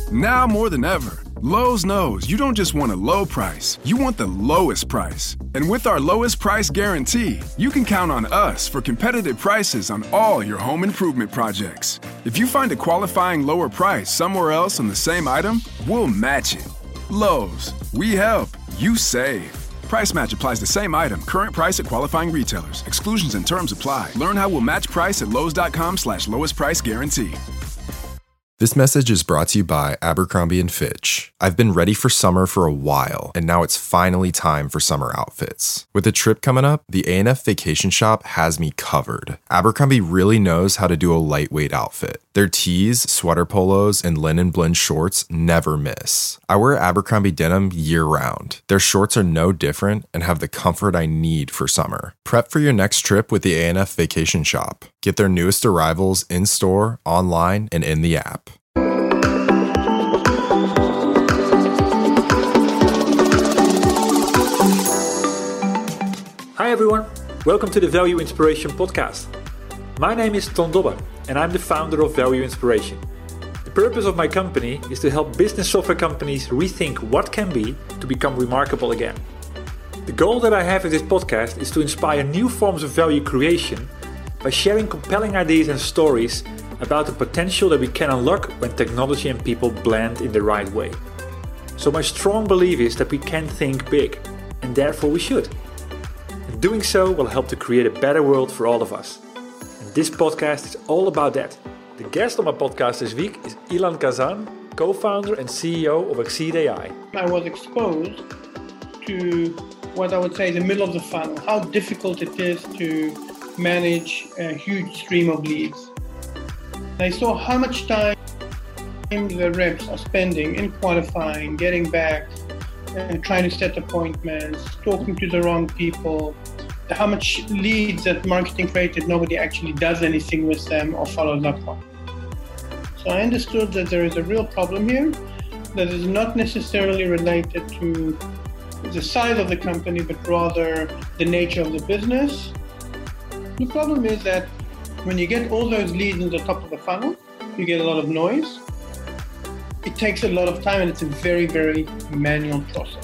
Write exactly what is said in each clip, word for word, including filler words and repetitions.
Now more than ever, Lowe's knows you don't just want a low price, you want the lowest price. And with our lowest price guarantee, you can count on us for competitive prices on all your home improvement projects. If you find a qualifying lower price somewhere else on the same item, we'll match it. Lowe's, we help, you save. Price match applies the same item, current price at qualifying retailers. Exclusions and terms apply. Learn how we'll match price at lowes.com slash lowest price guarantee. This message is brought to you by Abercrombie and Fitch. I've been ready for summer for a while, and now it's finally time for summer outfits. With the trip coming up, the A and F Vacation Shop has me covered. Abercrombie really knows how to do a lightweight outfit. Their tees, sweater polos, and linen blend shorts never miss. I wear Abercrombie denim year-round. Their shorts are no different and have the comfort I need for summer. Prep for your next trip with the A and F Vacation Shop. Get their newest arrivals in-store, online, and in the app. Hi everyone, welcome to the Value Inspiration Podcast. My name is Ton Dobbe and I'm the founder of Value Inspiration. The purpose of my company is to help business software companies rethink what can be to become remarkable again. The goal that I have with this podcast is to inspire new forms of value creation by sharing compelling ideas and stories about the potential that we can unlock when technology and people blend in the right way. So my strong belief is that we can think big, and therefore we should. And doing so will help to create a better world for all of us. And this podcast is all about that. The guest on my podcast this week is Ilan Kazan, co-founder and C E O of Exceed A I. I was exposed to what I would say the middle of the funnel, how difficult it is to manage a huge stream of leads. I saw how much time the reps are spending in qualifying, getting back, and trying to set appointments, talking to the wrong people, how much leads that marketing created, nobody actually does anything with them or follows up on. So I understood that there is a real problem here that is not necessarily related to the size of the company, but rather the nature of the business. The problem is that when you get all those leads in the top of the funnel, you get a lot of noise. It takes a lot of time and it's a very, very manual process.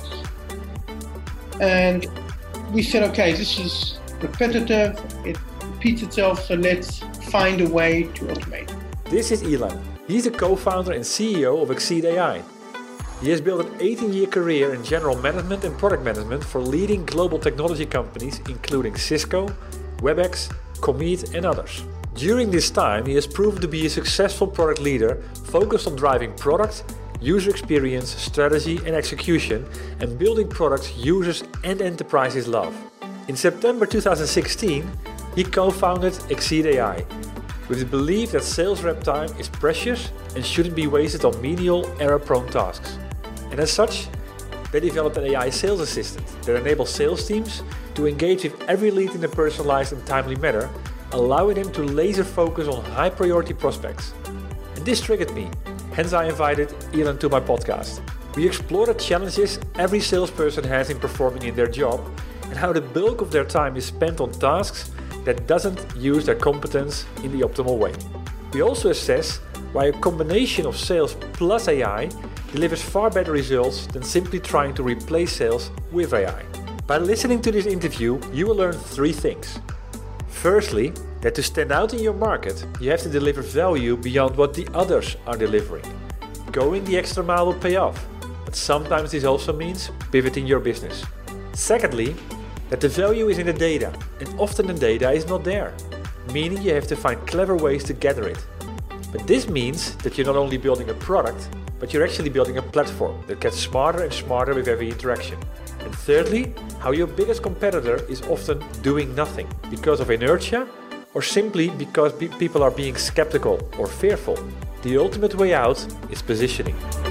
And we said, okay, this is repetitive, it repeats itself, so let's find a way to automate. This is Ilan. He's the co-founder and C E O of Exceed A I. He has built an eighteen-year career in general management and product management for leading global technology companies including Cisco, WebEx, Commit and others. During this time, he has proven to be a successful product leader focused on driving product, user experience, strategy and execution and building products users and enterprises love. In September two thousand sixteen, he co-founded Exceed A I with the belief that sales rep time is precious and shouldn't be wasted on menial, error-prone tasks. And as such, they developed an A I sales assistant that enables sales teams to engage with every lead in a personalized and timely manner, allowing them to laser focus on high-priority prospects. And this triggered me, hence I invited Ilan to my podcast. We explore the challenges every salesperson has in performing in their job and how the bulk of their time is spent on tasks that doesn't use their competence in the optimal way. We also assess why a combination of sales plus A I delivers far better results than simply trying to replace sales with A I. By listening to this interview, you will learn three things. Firstly, that to stand out in your market, you have to deliver value beyond what the others are delivering. Going the extra mile will pay off, but sometimes this also means pivoting your business. Secondly, that the value is in the data, and often the data is not there, meaning you have to find clever ways to gather it. But this means that you're not only building a product, but you're actually building a platform that gets smarter and smarter with every interaction. And thirdly, how your biggest competitor is often doing nothing because of inertia or simply because pe- people are being skeptical or fearful. The ultimate way out is positioning.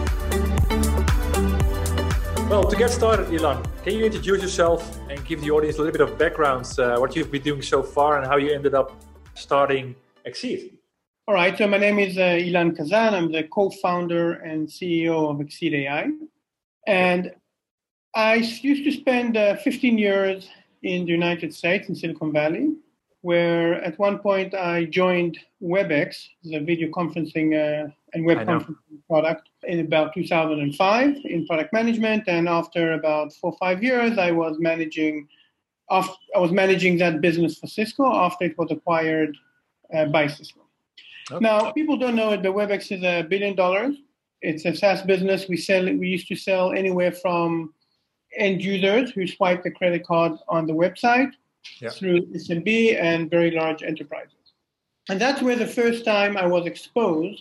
Well, to get started, Ilan, can you introduce yourself and give the audience a little bit of background, uh, what you've been doing so far and how you ended up starting Exceed? All right, so my name is uh, Ilan Kazan. I'm the co-founder and C E O of Exceed A I. And I used to spend uh, fifteen years in the United States, in Silicon Valley, where at one point I joined WebEx, the video conferencing uh, and web conferencing product, in about two thousand five in product management. And after about four or five years, I was managing, after, I was managing that business for Cisco after it was acquired uh, by Cisco. Okay. Now, people don't know it, but WebEx is a billion dollars. It's a SaaS business. We sell. We used to sell anywhere from end users who swipe the credit card on the website yeah. through S M B and very large enterprises. And that's where the first time I was exposed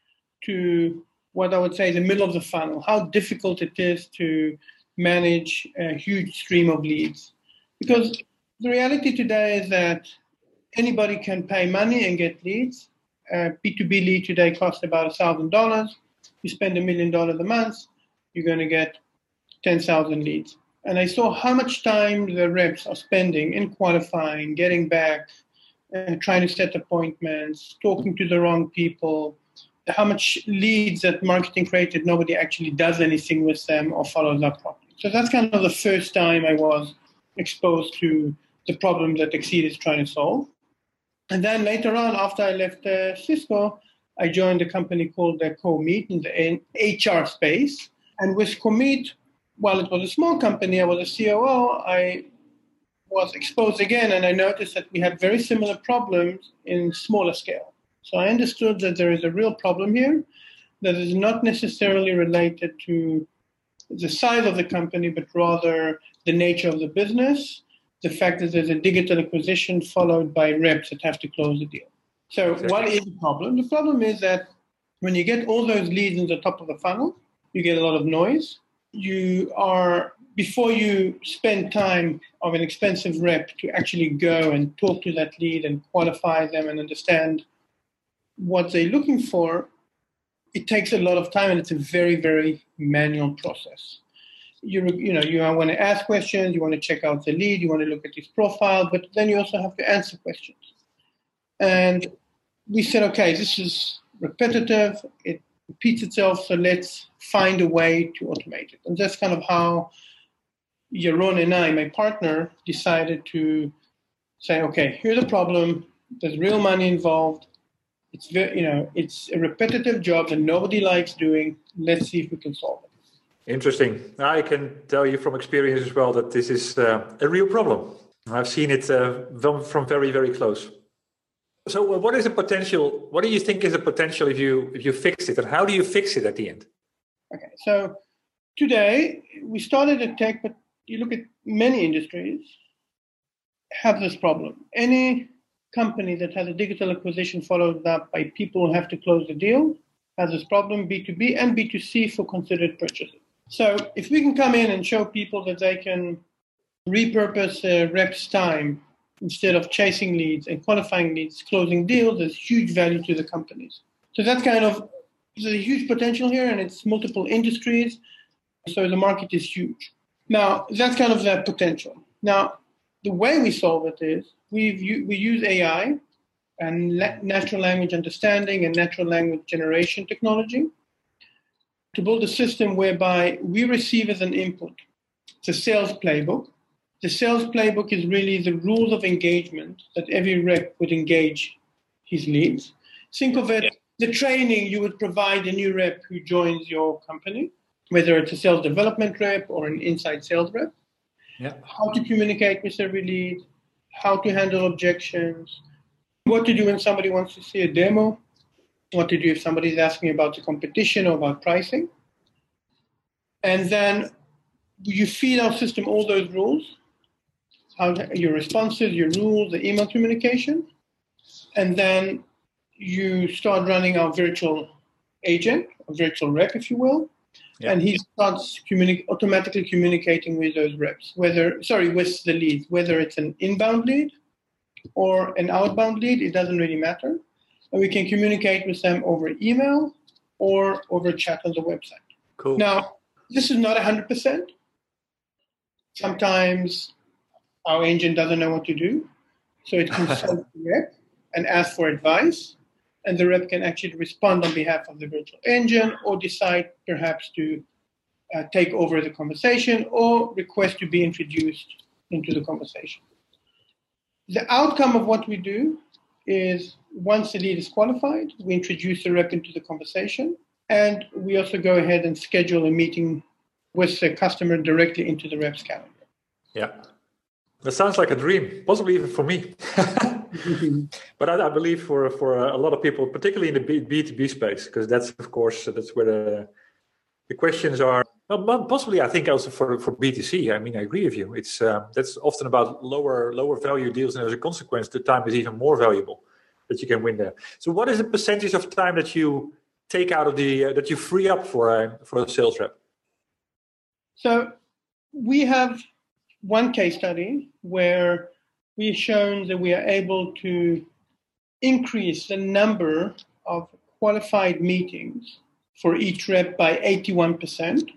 to what I would say the middle of the funnel, how difficult it is to manage a huge stream of leads. Because the reality today is that anybody can pay money and get leads. A B two B lead today costs about one thousand dollars. You spend a million dollars a month, you're going to get ten thousand leads. And I saw how much time the reps are spending in qualifying, getting back, uh, trying to set appointments, talking to the wrong people, how much leads that marketing created, nobody actually does anything with them or follows up properly. So that's kind of the first time I was exposed to the problem that Exceed is trying to solve. And then later on, after I left uh, Cisco, I joined a company called uh, Comeet in the H R space. And with Comeet, while it was a small company, I was a C O O, I was exposed again, and I noticed that we had very similar problems in smaller scale. So I understood that there is a real problem here that is not necessarily related to the size of the company, but rather the nature of the business, the fact that there's a digital acquisition followed by reps that have to close the deal. So exactly. What is the problem? The problem is that when you get all those leads in the top of the funnel, you get a lot of noise. You are, before you spend time of an expensive rep to actually go and talk to that lead and qualify them and understand what they're looking for, it takes a lot of time, and it's a very, very manual process. You, you know, you want to ask questions, you want to check out the lead, you want to look at his profile, but then you also have to answer questions. And we said, okay, this is repetitive, it repeats itself, so let's find a way to automate it. And that's kind of how Yaron and I, my partner, decided to say, okay, here's the problem, there's real money involved, it's very, you know, it's a repetitive job that nobody likes doing, let's see if we can solve it. Interesting. I can tell you from experience as well that this is uh, a real problem. I've seen it uh, from very, very close. So uh, what is the potential? What do you think is the potential if you if you fix it? And how do you fix it at the end? Okay, so today we started at tech, but you look at many industries have this problem. Any company that has a digital acquisition followed up by people who have to close the deal has this problem, B two B and B two C for considered purchases. So if we can come in and show people that they can repurpose a rep's time instead of chasing leads and qualifying leads, closing deals, there's huge value to the companies. So that's kind of, there's a huge potential here, and it's multiple industries. So the market is huge. Now, that's kind of the potential. Now, the way we solve it is we've, we use A I and natural language understanding and natural language generation technology to build a system whereby we receive as an input the sales playbook. The sales playbook is really the rules of engagement that every rep would engage his leads. Think of it, the training you would provide a new rep who joins your company, whether it's a sales development rep or an inside sales rep. Yeah. How to communicate with every lead, how to handle objections, what to do when somebody wants to see a demo, what to do if somebody is asking about the competition or about pricing. And then you feed our system all those rules, how your responses, your rules, the email communication, and then you start running our virtual agent, a virtual rep, if you will, yeah. And he starts communi- automatically communicating with those reps, whether, sorry, with the leads, whether it's an inbound lead or an outbound lead, it doesn't really matter. And we can communicate with them over email or over chat on the website. Cool. Now, this is not one hundred percent. Sometimes our engine doesn't know what to do, so it consults the rep and asks for advice, and the rep can actually respond on behalf of the virtual engine or decide perhaps to uh, take over the conversation or request to be introduced into the conversation. the outcome of what we do is once the lead is qualified, we introduce the rep into the conversation, and we also go ahead and schedule a meeting with the customer directly into the rep's calendar. Yeah, that sounds like a dream, possibly even for me. But I, I believe for for a lot of people, particularly in the B two B space, because that's of course that's where the the questions are. Well, possibly I think also for for B two C. I mean, I agree with you. It's uh, that's often about lower lower value deals, and as a consequence, the time is even more valuable that you can win there. So, what is the percentage of time that you take out of the uh, that you free up for uh, for a sales rep? So, we have one case study where we've shown that we are able to increase the number of qualified meetings for each rep by eighty-one percent,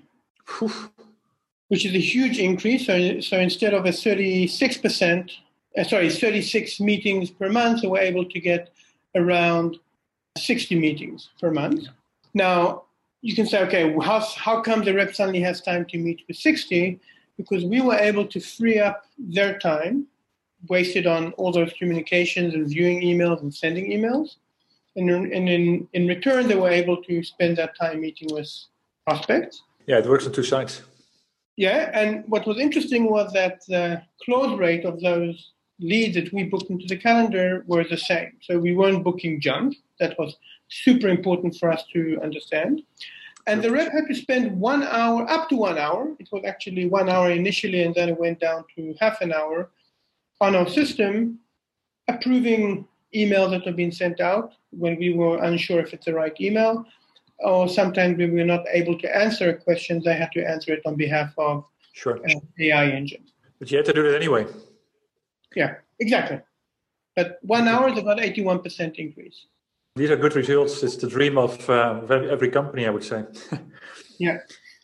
which is a huge increase. So, so instead of a thirty-six percent, uh, sorry, thirty-six meetings per month, so we're able to get around sixty meetings per month. Now, you can say, okay, how, how come the rep suddenly has time to meet with sixty? Because we were able to free up their time, wasted on all those communications and viewing emails and sending emails. And, and in, in return, they were able to spend that time meeting with prospects. Yeah, it works on two sides. Yeah, and what was interesting was that the close rate of those leads that we booked into the calendar were the same. So we weren't booking junk. That was super important for us to understand. And the rep had to spend one hour, up to one hour. It was actually one hour initially, and then it went down to half an hour on our system, approving emails that have been sent out when we were unsure if it's the right email, or sometimes we were not able to answer a question, they had to answer it on behalf of sure. an A I engine. But you had to do it anyway. Yeah, exactly. But one hour is about eighty-one percent increase. These are good results. It's the dream of uh, every company, I would say. Yeah.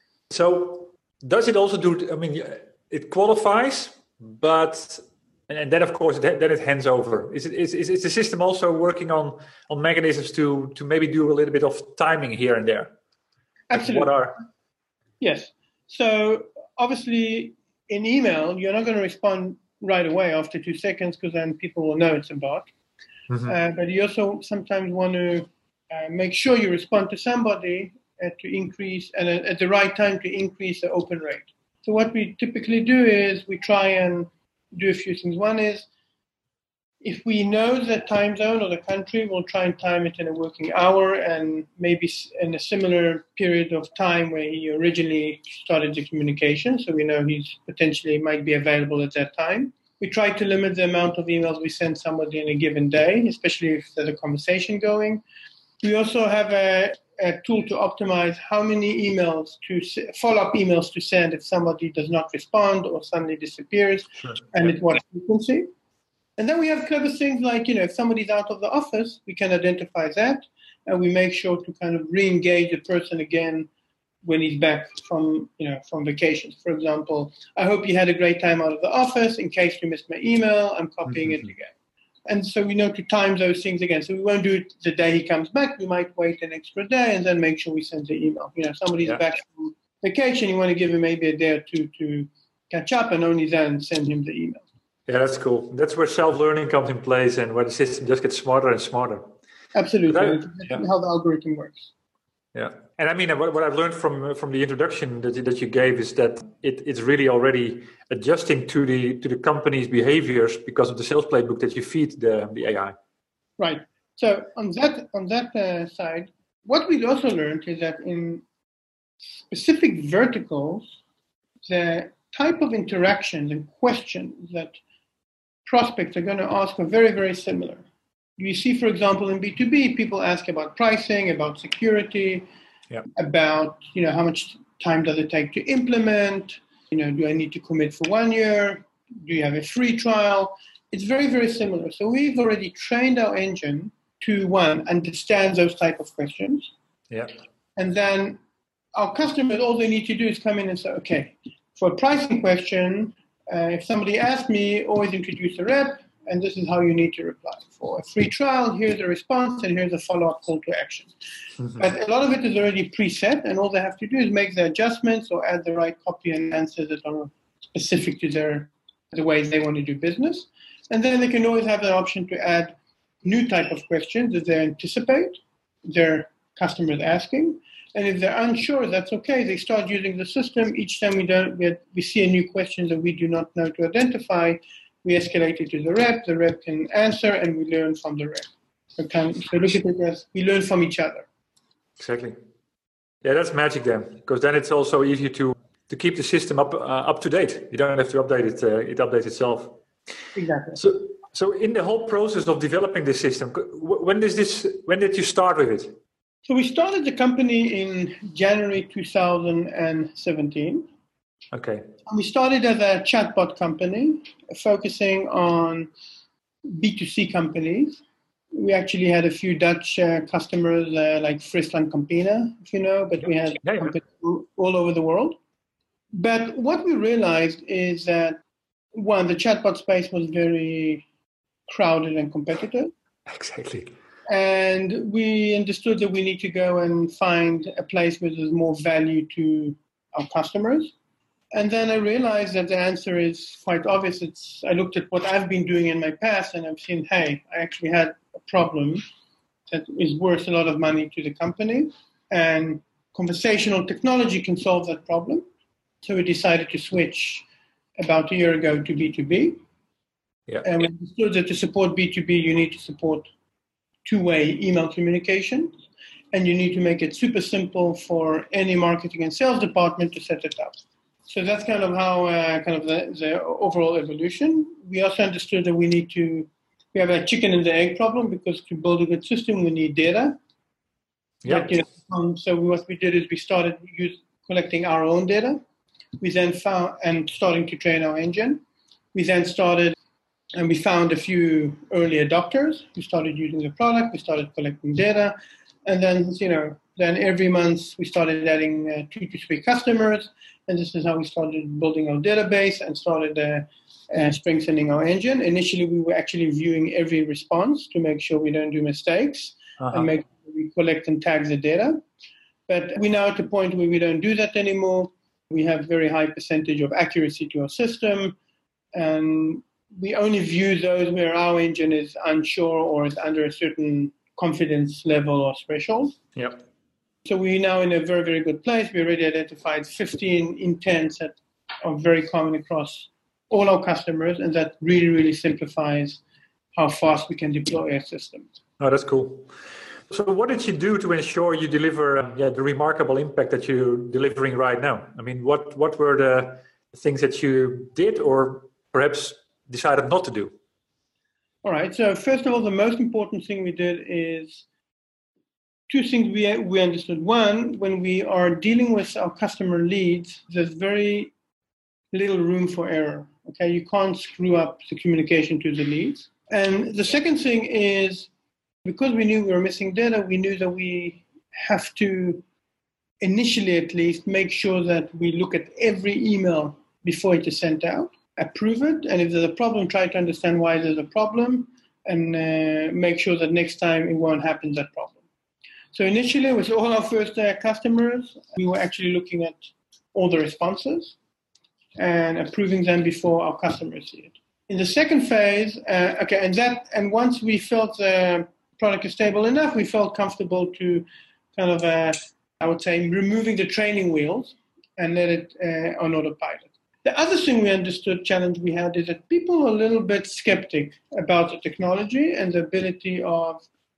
So does it also do, I mean, it qualifies, but, and then of course, then it hands over. Is it is, is the system also working on, on mechanisms to, to maybe do a little bit of timing here and there? Absolutely. What are? Yes. So obviously in email, you're not going to respond right away after two seconds because then people will know it's a bot. Mm-hmm. Uh, but you also sometimes want to uh, make sure you respond to somebody uh, to increase, and uh, at the right time to increase the open rate. So what we typically do is we try and do a few things. One is, if we know the time zone or the country, we'll try and time it in a working hour and maybe in a similar period of time where he originally started the communication, so we know he's potentially might be available at that time. We try to limit the amount of emails we send somebody in a given day, especially if there's a conversation going. We also have a, a tool to optimize how many emails to follow-up emails to send if somebody does not respond or suddenly disappears, sure. and at what frequency. And then we have clever things like, you know, if somebody's out of the office, we can identify that, and we make sure to kind of re-engage the person again when he's back from, you know, from vacations. For example, I hope you had a great time out of the office. In case you missed my email, I'm copying mm-hmm. it again. And so we know to time those things again. So we won't do it the day he comes back. We might wait an extra day and then make sure we send the email. You know, somebody's yeah. back from vacation, you want to give him maybe a day or two to catch up, and only then send him the email. Yeah, that's cool. That's where self-learning comes in place and where the system just gets smarter and smarter. Absolutely. I, that's yeah. how the algorithm works. Yeah, and I mean, what, what I've learned from from the introduction that that you gave is that it, it's really already adjusting to the to the company's behaviors because of the sales playbook that you feed the the A I. Right. So on that on that uh, side, what we also learned is that in specific verticals, the type of interactions and questions that prospects are going to ask are very, very similar. You see, for example, in B two B, people ask about pricing, about security, yep. about, you know, how much time does it take to implement? You know, do I need to commit for one year? Do you have a free trial? It's very, very similar. So we've already trained our engine to, one, understand those type of questions. Yeah. And then our customers, all they need to do is come in and say, okay, for a pricing question, uh, if somebody asks me, always introduce a rep, and this is how you need to reply. For a free trial, here's the response, and here's a follow-up call to action. Mm-hmm. But a lot of it is already preset, and all they have to do is make the adjustments or add the right copy and answers that are specific to their the way they want to do business. And then they can always have the option to add new type of questions that they anticipate their customers asking. And if they're unsure, that's okay. They start using the system. Each time we don't we, we see a new question that we do not know to identify, we escalate it to the rep. The rep can answer, and we learn from the rep. So, can, so look at it as we learn from each other. Exactly. Yeah, that's magic then, because then it's also easier to to keep the system up uh, up to date. You don't have to update it; uh, it updates itself. Exactly. So, so in the whole process of developing this system, when does this? When did you start with it? So we started the company in January two thousand seventeen. Okay. And we started as a chatbot company, focusing on B two C companies. We actually had a few Dutch uh, customers uh, like Friesland Campina, if you know, but we had yeah, yeah. companies all over the world. But what we realized is that, one, the chatbot space was very crowded and competitive. Exactly. And we understood that we need to go and find a place where there's more value to our customers. And then I realized that the answer is quite obvious. It's I looked at what I've been doing in my past, and I've seen, hey, I actually had a problem that is worth a lot of money to the company. And conversational technology can solve that problem. So we decided to switch about a year ago to B two B. Yeah. And we understood that to support B two B, you need to support two-way email communication, and you need to make it super simple for any marketing and sales department to set it up. So that's kind of how uh, kind of the, the overall evolution. We also understood that we need to we have a chicken and the egg problem, because to build a good system we need data. Yeah. But, you know, um, so what we did is we started use, collecting our own data. We then found and starting to train our engine. We then started. And we found a few early adopters who started using the product. We started collecting data. And then, you know, then every month we started adding uh, two to three customers. And this is how we started building our database and started uh, uh, strengthening our engine. Initially, we were actually viewing every response to make sure we don't do mistakes uh-huh. and make sure we collect and tag the data. But we're now at the point where we don't do that anymore. We have very high percentage of accuracy to our system. And we only view those where our engine is unsure or is under a certain confidence level or threshold. Yep. So we're now in a very, very good place. We already identified fifteen intents that are very common across all our customers, and that really, really simplifies how fast we can deploy our systems. Oh, that's cool. So what did you do to ensure you deliver um, yeah, the remarkable impact that you're delivering right now? I mean, what, what were the things that you did or perhaps decided not to do? All right. So first of all, the most important thing we did is two things we we understood. One, when we are dealing with our customer leads, there's very little room for error. Okay, you can't screw up the communication to the leads. And the second thing is, because we knew we were missing data, we knew that we have to, initially at least, make sure that we look at every email before it is sent out, approve it, and if there's a problem, try to understand why there's a problem, and uh, make sure that next time it won't happen, that problem. So initially, with all our first uh, customers, we were actually looking at all the responses and approving them before our customers see it. In the second phase, uh, okay, and that, and once we felt the product is stable enough, we felt comfortable to kind of, uh, I would say, removing the training wheels and let it uh, on autopilot. The other thing we understood, challenge we had, is that people are a little bit skeptic about the technology and the ability of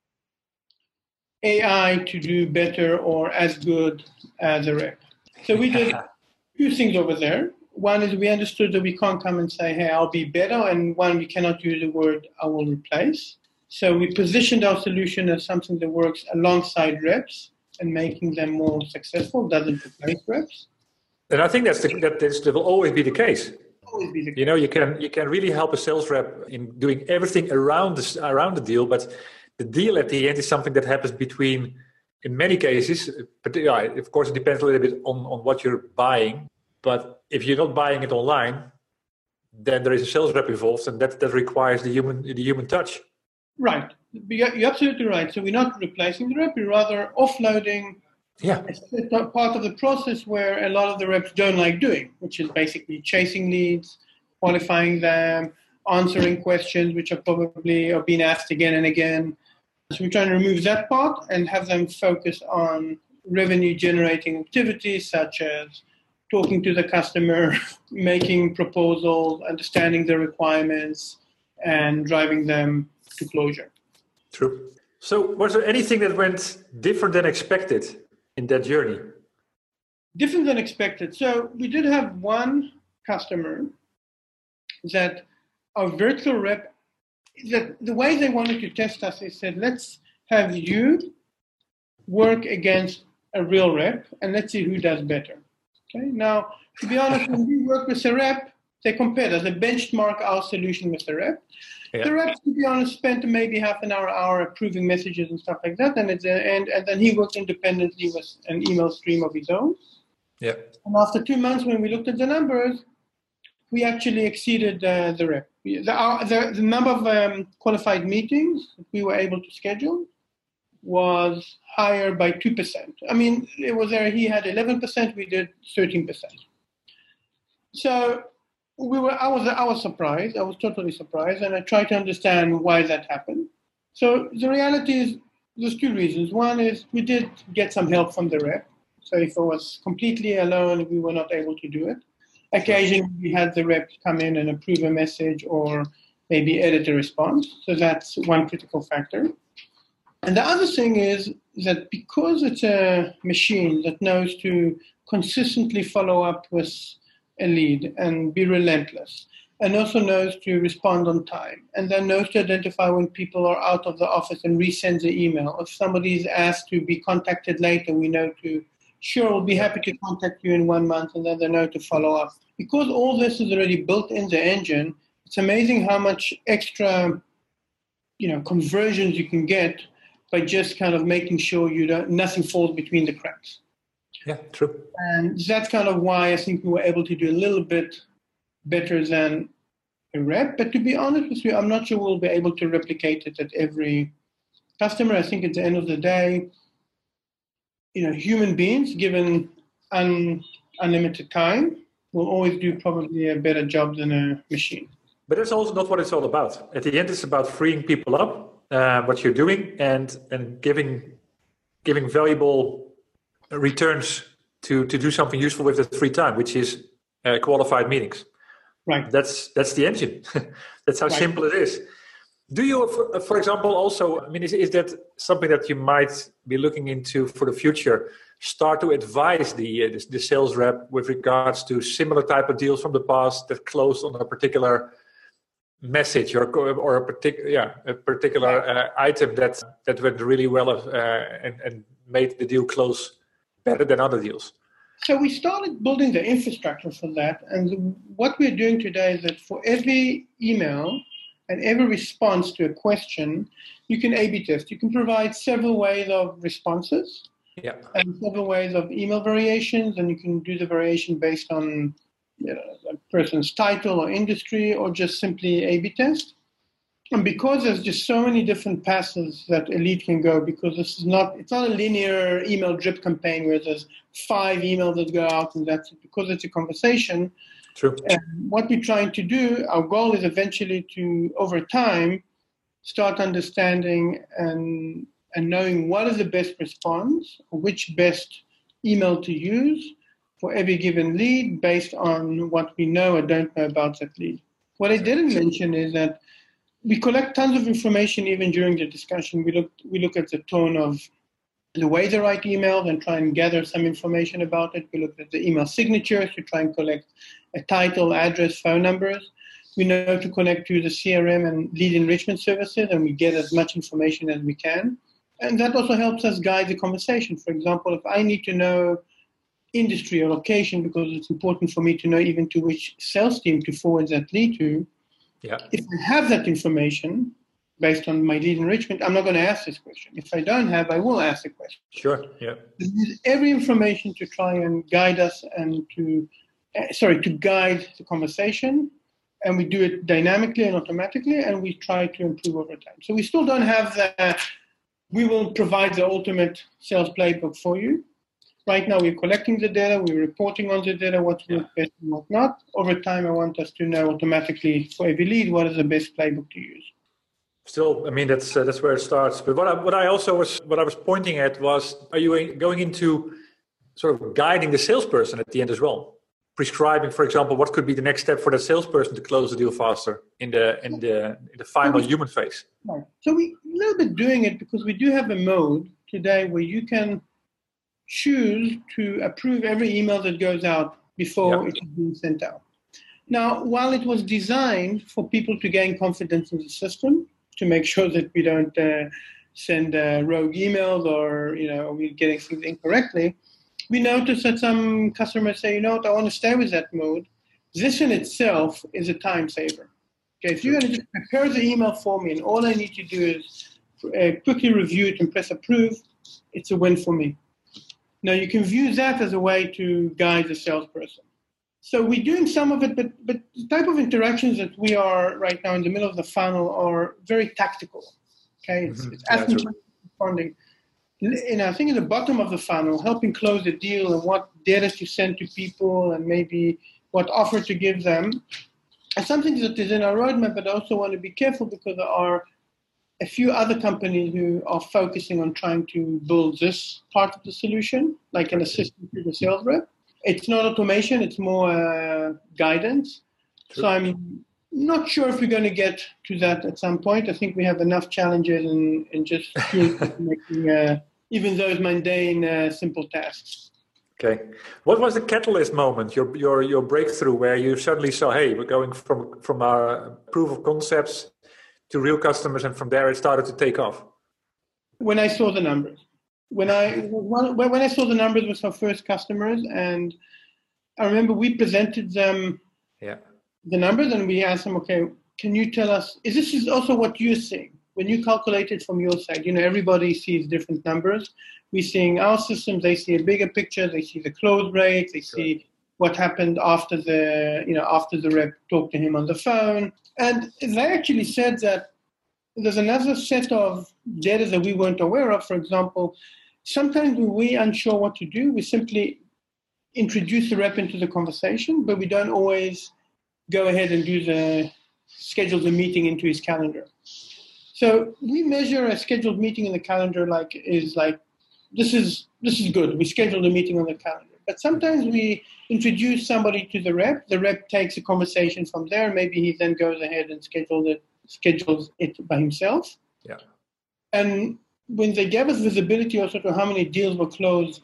A I to do better or as good as a rep. So we did two things over there. One is we understood that we can't come and say, hey, I'll be better. And one, we cannot use the word I will replace. So we positioned our solution as something that works alongside reps and making them more successful, doesn't replace reps. And I think that's the, that, this, that will always be the case. Always be the case. You know, you can you can really help a sales rep in doing everything around the, around the deal, but the deal at the end is something that happens between, in many cases, but yeah, of course it depends a little bit on, on what you're buying. But if you're not buying it online, then there is a sales rep involved, and that, that requires the human the human touch. Right. You're absolutely right. So we're not replacing the rep, we're rather offloading yeah. a part of the process where a lot of the reps don't like doing, which is basically chasing leads, qualifying them, answering questions which are probably are being asked again and again. So we're trying to remove that part and have them focus on revenue-generating activities such as talking to the customer, making proposals, understanding the requirements, and driving them to closure. True. So was there anything that went different than expected in that journey? Different than expected. So we did have one customer that our vertical rep, that the way they wanted to test us, they said, let's have you work against a real rep and let's see who does better. Okay. Now, to be honest, when we work with a rep, they compared us, they benchmark our solution with the rep. Yeah. The rep, to be honest, spent maybe half an hour, hour approving messages and stuff like that, and it's a, and, and then he worked independently with an email stream of his own. Yeah. And after two months, when we looked at the numbers, we actually exceeded uh, the rep. The, our, the, the number of um, qualified meetings that we were able to schedule was higher by two percent. I mean, it was there. He had eleven percent. We did thirteen percent. So we were. I was. I was surprised. I was totally surprised, and I tried to understand why that happened. So the reality is, there's two reasons. One is we did get some help from the rep. So if I was completely alone, we were not able to do it. Occasionally, we had the rep come in and approve a message or maybe edit a response. So that's one critical factor. And the other thing is that because it's a machine that knows to consistently follow up with a lead and be relentless, and also knows to respond on time, and then knows to identify when people are out of the office and resend the email. If somebody is asked to be contacted later, we know to, sure, we'll be happy to contact you in one month, and then they know to follow up. Because all this is already built in the engine, it's amazing how much extra, you know, conversions you can get by just kind of making sure you don't, nothing falls between the cracks. Yeah, true. And that's kind of why I think we were able to do a little bit better than a rep. But to be honest with you, I'm not sure we'll be able to replicate it at every customer. I think at the end of the day, you know, human beings, given un, unlimited time, will always do probably a better job than a machine. But that's also not what it's all about. At the end, it's about freeing people up, uh, what you're doing, and and giving giving valuable returns to, to do something useful with that free time, which is uh, qualified meetings. Right. That's that's the engine. That's how right. simple it is. Do you, for, for example, also, I mean, is, is that something that you might be looking into for the future? Start to advise the, uh, the the sales rep with regards to similar type of deals from the past that closed on a particular message or or a particular yeah a particular uh, item that that went really well uh, and and made the deal close better than other deals. So we started building the infrastructure for that, and what we're doing today is that for every email and every response to a question, you can A B test. You can provide several ways of responses. Yeah. And several ways of email variations, and you can do the variation based on, you know, a person's title or industry, or just simply A B test. And because there's just so many different passes that a lead can go, because this is not, it's not a linear email drip campaign where there's five emails that go out and that's it. Because it's a conversation. True. And what we're trying to do, our goal is eventually to, over time, start understanding and and knowing what is the best response, or which best email to use for every given lead based on what we know or don't know about that lead. What I didn't mention is that we collect tons of information even during the discussion. We look, we look at the tone of the way they write emails and try and gather some information about it. We look at the email signatures to try and collect a title, address, phone numbers. We know to connect to the C R M and lead enrichment services, and we get as much information as we can. And that also helps us guide the conversation. For example, if I need to know industry or location, because it's important for me to know even to which sales team to forward that lead to, yeah. If I have that information based on my lead enrichment, I'm not going to ask this question. If I don't have, I will ask the question. Sure, yeah. Use every information to try and guide us and to, uh, sorry, to guide the conversation. And we do it dynamically and automatically, and we try to improve over time. So we still don't have the... We will provide the ultimate sales playbook for you, Right now, we're collecting the data, we're reporting on the data, what's yeah. best and what not. Over time, I want us to know automatically for every lead what is the best playbook to use. Still, I mean, that's uh, that's where it starts. But what I, what I also was what I was pointing at was, are you going into sort of guiding the salesperson at the end as well, prescribing, for example, what could be the next step for that salesperson to close the deal faster in the in the in the final so we, human phase? Right. So we a little bit doing it because we do have a mode today where you can choose to approve every email that goes out before yep. it is being sent out. Now, while it was designed for people to gain confidence in the system, to make sure that we don't uh, send uh, rogue emails or, you know, we're getting things incorrectly, we noticed that some customers say, you know what, I want to stay with that mode. This in itself is a time saver. Okay, if you're going to just prepare the email for me and all I need to do is uh, quickly review it and press approve, it's a win for me. Now, you can view that as a way to guide the salesperson. So we're doing some of it, but, but the type of interactions that we are right now in the middle of the funnel are very tactical. Okay, it's, mm-hmm. it's asking for funding. And I think in the bottom of the funnel, helping close the deal and what data to send to people and maybe what offer to give them. And something that is in our roadmap, but I also want to be careful because there are a few other companies who are focusing on trying to build this part of the solution, like an assistant to the sales rep. It's not automation, it's more uh, guidance. True. So I'm not sure if we're going to get to that at some point. I think we have enough challenges in, in just making uh, even those mundane, uh, simple tasks. Okay. What was the catalyst moment, your your your breakthrough, where you suddenly saw, hey, we're going from, from our proof of concepts to real customers, and from there it started to take off? When I saw the numbers. When I when I saw the numbers with our first customers, and I remember we presented them yeah. the numbers, and we asked them, okay, can you tell us, is this is also what you're seeing? When you calculate it from your side, you know, everybody sees different numbers. We're seeing our systems, they see a bigger picture, they see the close rate, they see sure. what happened after the, you know, after the rep talked to him on the phone. And they actually said that there's another set of data that we weren't aware of. For example, sometimes when we're unsure what to do, we simply introduce the rep into the conversation, but we don't always go ahead and do the schedule the meeting into his calendar. So we measure a scheduled meeting in the calendar like is like, this is this is good. We schedule the meeting on the calendar. But sometimes we introduce somebody to the rep. The rep takes a conversation from there. Maybe he then goes ahead and schedules it, schedules it by himself. Yeah. And when they gave us visibility also to how many deals were closed,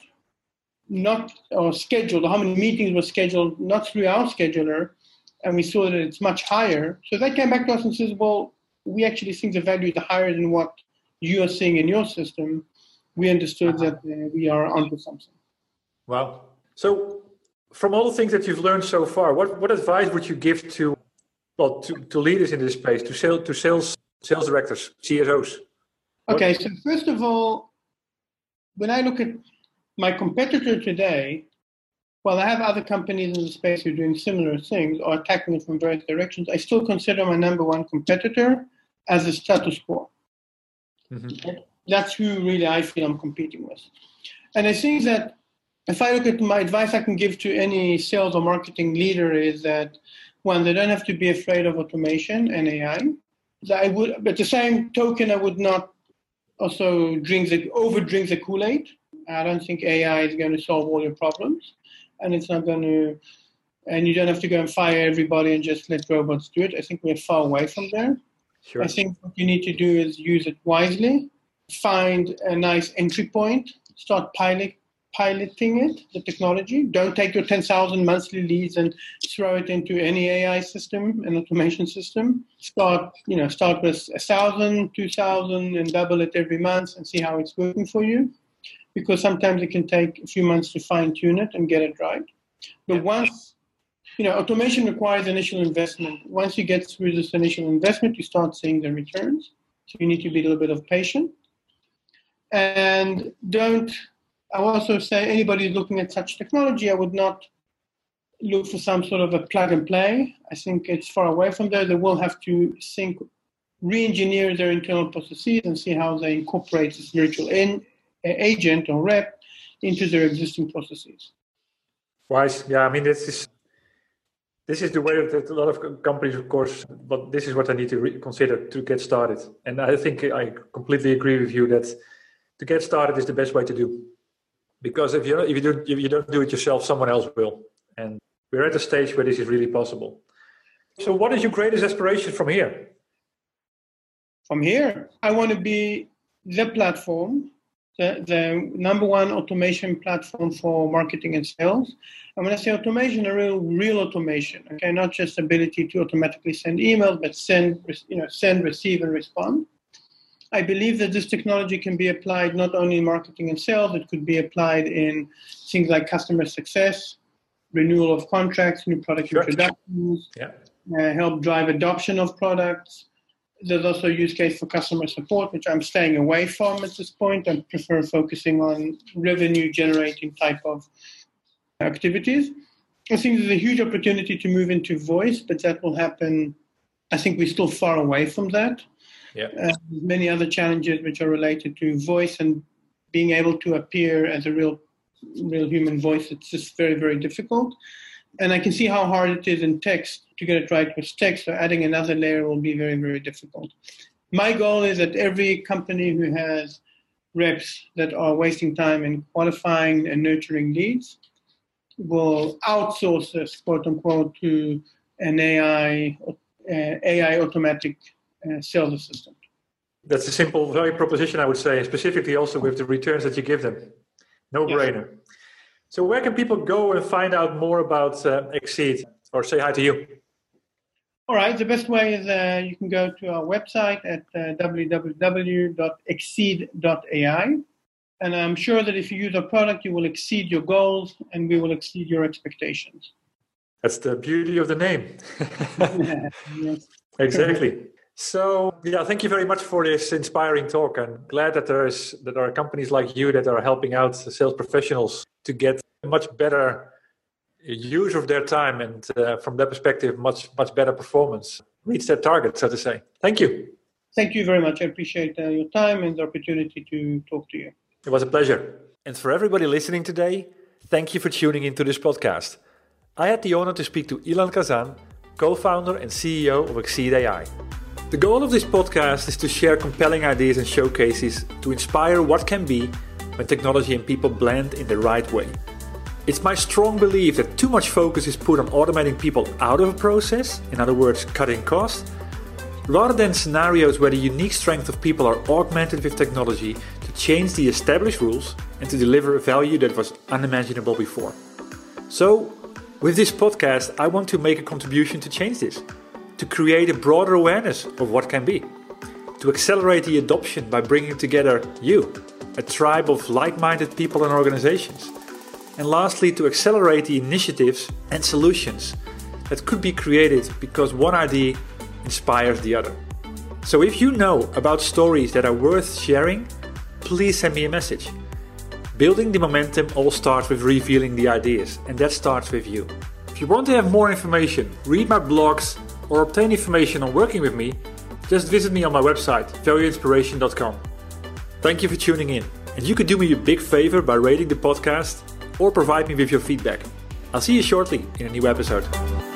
not or scheduled, or how many meetings were scheduled not through our scheduler, and we saw that it's much higher. So they came back to us and says, well, we actually think the value is higher than what you are seeing in your system. We understood that uh, we are onto something. Wow. So from all the things that you've learned so far, what, what advice would you give to well to, to leaders in this space, to sales to sales sales directors, C S Os? What? Okay, so first of all, when I look at my competitor today, well, I have other companies in the space who are doing similar things or attacking it from various directions. I still consider my number one competitor as a status quo. Mm-hmm. That's who really I feel I'm competing with. And I think that if I look at my advice I can give to any sales or marketing leader is that, one, they don't have to be afraid of automation and A I. That I would, but the same token, I would not also drink the, over drink the Kool-Aid. I don't think A I is going to solve all your problems. And it's not going to, and you don't have to go and fire everybody and just let robots do it. I think we're far away from there. Sure. I think what you need to do is use it wisely, find a nice entry point, start pilot, piloting it, the technology. Don't take your ten thousand monthly leads and throw it into any A I system, an automation system. Start, you know, start with one thousand, two thousand, and double it every month and see how it's working for you. Because sometimes it can take a few months to fine-tune it and get it right. But yeah. once, you know, automation requires initial investment. Once you get through this initial investment, you start seeing the returns. So you need to be a little bit of patient. And don't, I will also say anybody looking at such technology, I would not look for some sort of a plug and play. I think it's far away from there. They will have to think, re-engineer their internal processes and see how they incorporate this virtual in, agent or rep into their existing processes. Wise. Yeah, I mean, this is this is the way that a lot of companies, of course, but this is what I need to re- consider to get started. And I think I completely agree with you that to get started is the best way to do. Because if you if you don't if you don't do it yourself, someone else will. And we're at a stage where this is really possible. So, what is your greatest aspiration from here? From here, I want to be the platform, the, the number one automation platform for marketing and sales. And when I say automation, a real, real automation. Okay, not just ability to automatically send emails, but send, you know, send, receive, and respond. I believe that this technology can be applied not only in marketing and sales; it could be applied in things like customer success, renewal of contracts, new product sure. introductions, yeah. uh, help drive adoption of products. There's also a use case for customer support, which I'm staying away from at this point. I prefer focusing on revenue-generating type of activities. I think there's a huge opportunity to move into voice, but that will happen. I think we're still far away from that. Yeah. Uh, many other challenges which are related to voice and being able to appear as a real, real human voice. It's just very, very difficult. And I can see how hard it is in text to get it right with text. So adding another layer will be very, very difficult. My goal is that every company who has reps that are wasting time in qualifying and nurturing leads will outsource this, quote unquote, to an A I, uh, A I automatic uh, sales assistant. That's a simple value proposition, I would say, specifically also with the returns that you give them. No brainer. Yes. So where can people go and find out more about uh, Exceed or say hi to you? All right. The best way is uh, you can go to our website at uh, w w w dot exceed dot a i. And I'm sure that if you use our product, you will exceed your goals and we will exceed your expectations. That's the beauty of the name. Yes. Exactly. So, yeah, thank you very much for this inspiring talk. I'm glad that there is that there are companies like you that are helping out sales professionals to get a much better use of their time and uh, from that perspective, much, much better performance, reach their target, so to say. Thank you. Thank you very much. I appreciate uh, your time and the opportunity to talk to you. It was a pleasure. And for everybody listening today, thank you for tuning into this podcast. I had the honor to speak to Ilan Kazan, co-founder and C E O of Exceed A I. The goal of this podcast is to share compelling ideas and showcases to inspire what can be when technology and people blend in the right way. It's my strong belief that too much focus is put on automating people out of a process, in other words, cutting costs, rather than scenarios where the unique strength of people are augmented with technology to change the established rules and to deliver a value that was unimaginable before. So, with this podcast, I want to make a contribution to change this, to create a broader awareness of what can be, to accelerate the adoption by bringing together you, a tribe of like-minded people and organizations, and lastly, to accelerate the initiatives and solutions that could be created because one idea inspires the other. So if you know about stories that are worth sharing, please send me a message. Building the momentum all starts with revealing the ideas, and that starts with you. If you want to have more information, read my blogs, or obtain information on working with me, just visit me on my website, value inspiration dot com. Thank you for tuning in, and you could do me a big favor by rating the podcast or provide me with your feedback. I'll see you shortly in a new episode.